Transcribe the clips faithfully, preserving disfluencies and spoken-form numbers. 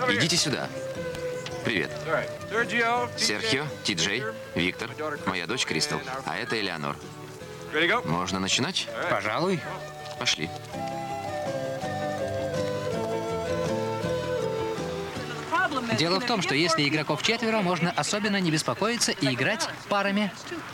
Идите сюда. Привет. Серхио, Ти-Джей, Виктор, моя дочь Кристал, а это Элеонор. Можно начинать? Пожалуй. Пошли. Дело в том, что если игроков четверо, можно особенно не беспокоиться и играть парами.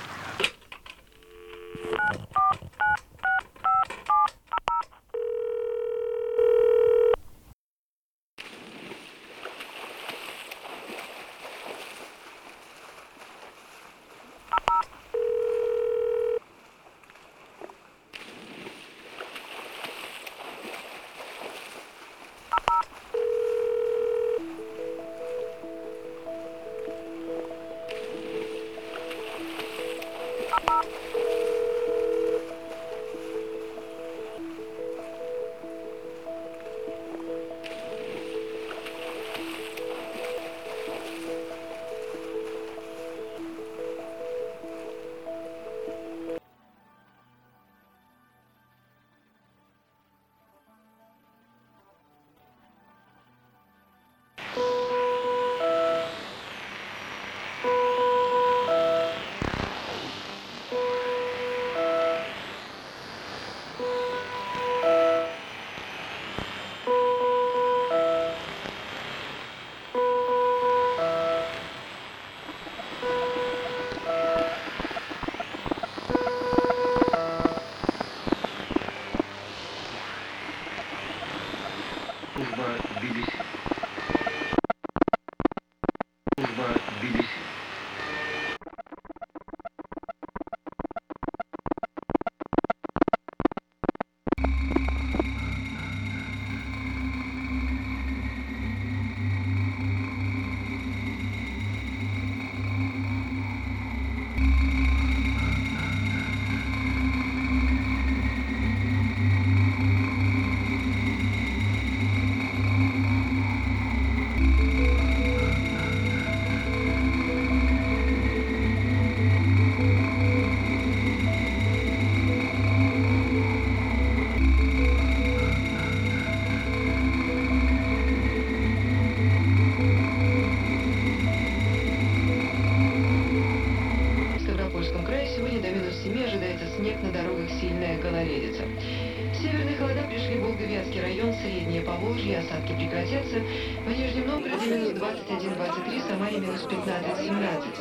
Осадки прекратятся. В Нижнем Новгороде минус двадцать один двадцать три, Самаре минус пятнадцать семнадцать.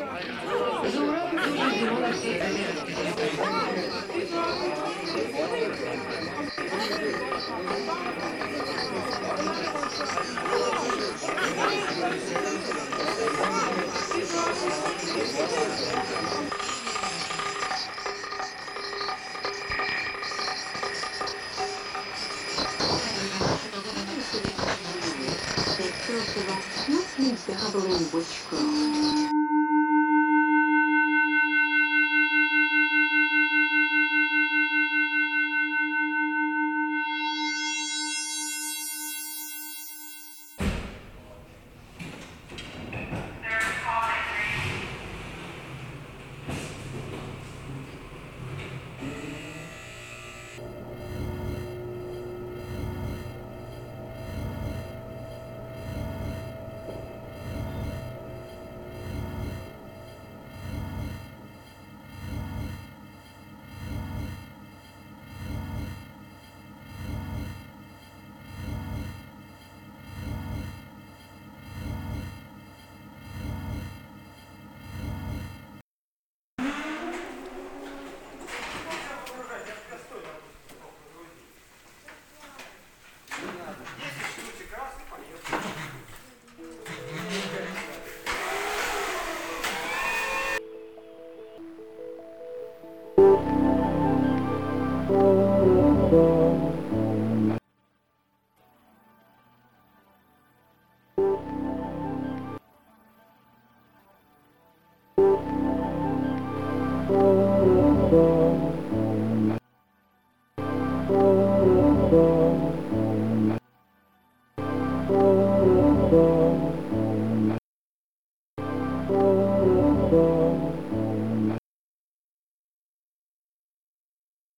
За Уралом тоже зима на всей азиатской Not considerably which girl.